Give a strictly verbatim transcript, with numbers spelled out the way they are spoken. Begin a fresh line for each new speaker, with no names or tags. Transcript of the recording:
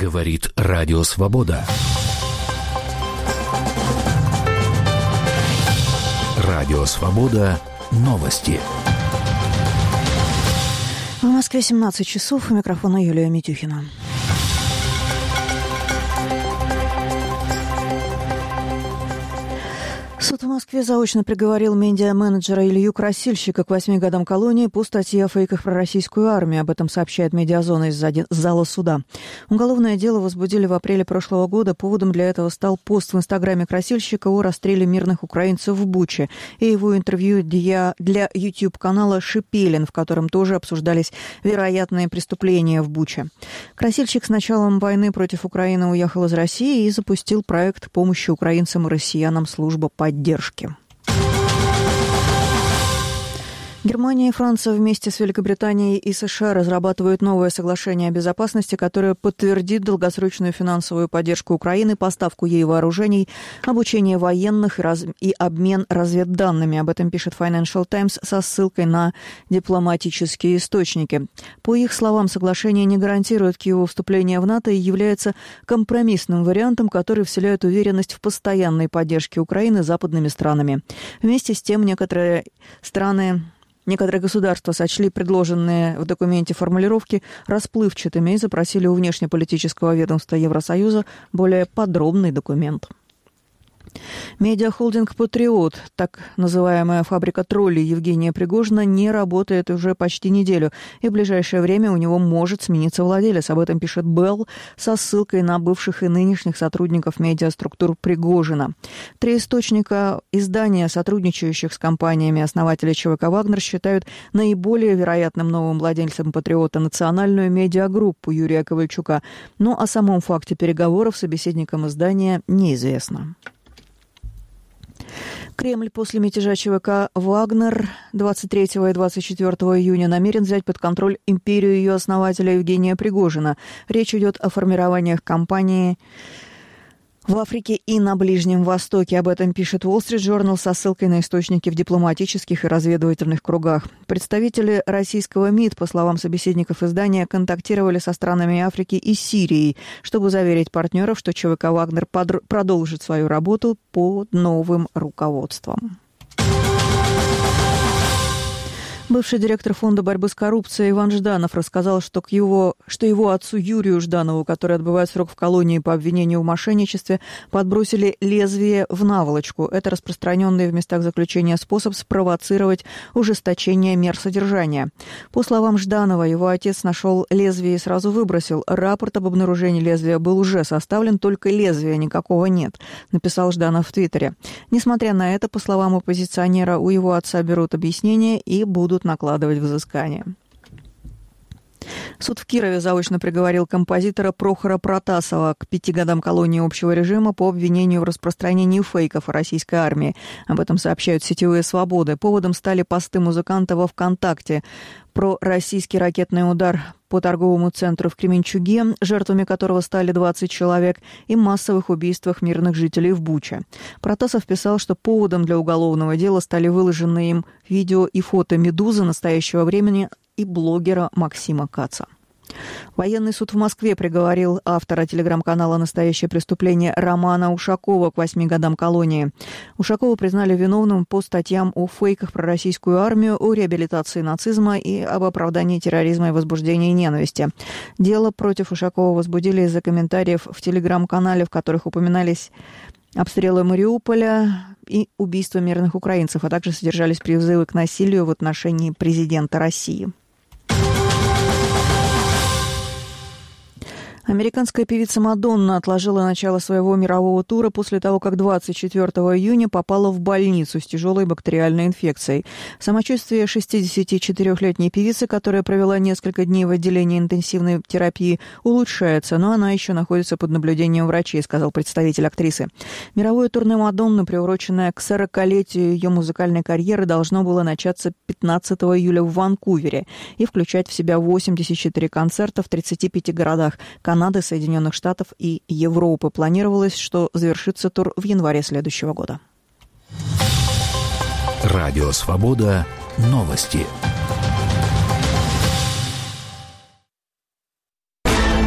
Говорит Радио Свобода. Радио Свобода. Новости.
В Москве семнадцать часов. У микрофона Юлия Митюхина. Суд в Москве заочно приговорил медиа-менеджера Илью Красильщика к восьми годам колонии по статье о фейках про российскую армию. Об этом сообщает «Медиазона» из зала суда. Уголовное дело возбудили в апреле прошлого года. Поводом для этого стал пост в инстаграме Красильщика о расстреле мирных украинцев в Буче и его интервью для, для YouTube-канала «Шипелин», в котором тоже обсуждались вероятные преступления в Буче. Красильщик с началом войны против Украины уехал из России и запустил проект помощи украинцам и россиянам «Служба поддержки». Поддержки. Германия и Франция вместе с Великобританией и США разрабатывают новое соглашение о безопасности, которое подтвердит долгосрочную финансовую поддержку Украины, поставку ей вооружений, обучение военных и, раз... и обмен разведданными. Об этом пишет Financial Times со ссылкой на дипломатические источники. По их словам, соглашение не гарантирует Киеву вступление в НАТО и является компромиссным вариантом, который вселяет уверенность в постоянной поддержке Украины западными странами. Вместе с тем, некоторые страны... Некоторые государства сочли предложенные в документе формулировки расплывчатыми и запросили у внешнеполитического ведомства Евросоюза более подробный документ. Медиахолдинг «Патриот», так называемая фабрика троллей Евгения Пригожина, не работает уже почти неделю, и в ближайшее время у него может смениться владелец. Об этом пишет Белл со ссылкой на бывших и нынешних сотрудников медиаструктур Пригожина. Три источника издания, сотрудничающих с компаниями основателя ЧВК «Вагнер», считают наиболее вероятным новым владельцем «Патриота» национальную медиагруппу Юрия Ковальчука, но о самом факте переговоров собеседникам издания неизвестно. Кремль после мятежа ЧВК «Вагнер» двадцать третьего и двадцать четвёртого июня намерен взять под контроль империю ее основателя Евгения Пригожина. Речь идет о формированиях кампании в Африке и на Ближнем Востоке. Об этом пишет Wall Street Journal со ссылкой на источники в дипломатических и разведывательных кругах. Представители российского МИД, по словам собеседников издания, контактировали со странами Африки и Сирии, чтобы заверить партнеров, что ЧВК «Вагнер» подр- продолжит свою работу под новым руководством. Бывший директор Фонда борьбы с коррупцией Иван Жданов рассказал, что, к его, что его отцу Юрию Жданову, который отбывает срок в колонии по обвинению в мошенничестве, подбросили лезвие в наволочку. Это распространенный в местах заключения способ спровоцировать ужесточение мер содержания. По словам Жданова, его отец нашел лезвие и сразу выбросил. Рапорт об обнаружении лезвия был уже составлен, только лезвия никакого нет, написал Жданов в Твиттере. Несмотря на это, по словам оппозиционера, у его отца берут объяснения и будут накладывать взыскание. Суд в Кирове заочно приговорил композитора Прохора Протасова к пяти годам колонии общего режима по обвинению в распространении фейков о российской армии. Об этом сообщают сетевые «Свободы». Поводом стали посты музыканта во ВКонтакте про российский ракетный удар по торговому центру в Кременчуге, жертвами которого стали двадцать человек, и массовых убийствах мирных жителей в Буче. Протасов писал, что поводом для уголовного дела стали выложенные им видео и фото «Медузы» настоящего времени и блогера Максима Каца. Военный суд в Москве приговорил автора телеграм-канала «Настоящее преступление» Романа Ушакова к восьми годам колонии. Ушакова признали виновным по статьям о фейках про российскую армию, о реабилитации нацизма и об оправдании терроризма и возбуждении ненависти. Дело против Ушакова возбудили из-за комментариев в телеграм-канале, в которых упоминались обстрелы Мариуполя и убийства мирных украинцев, а также содержались призывы к насилию в отношении президента России. Американская певица Мадонна отложила начало своего мирового тура после того, как двадцать четвёртого июня попала в больницу с тяжелой бактериальной инфекцией. Самочувствие шестидесятичетырёхлетней певицы, которая провела несколько дней в отделении интенсивной терапии, улучшается, но она еще находится под наблюдением врачей, сказал представитель актрисы. Мировое турне Мадонны, приуроченное к сорокалетию ее музыкальной карьеры, должно было начаться пятнадцатого июля в Ванкувере и включать в себя восемьдесят четыре концерта в тридцати пяти городах Канады, Соединенных Штатов и Европы. Планировалось, что завершится тур в январе следующего года.
Радио «Свобода». Новости.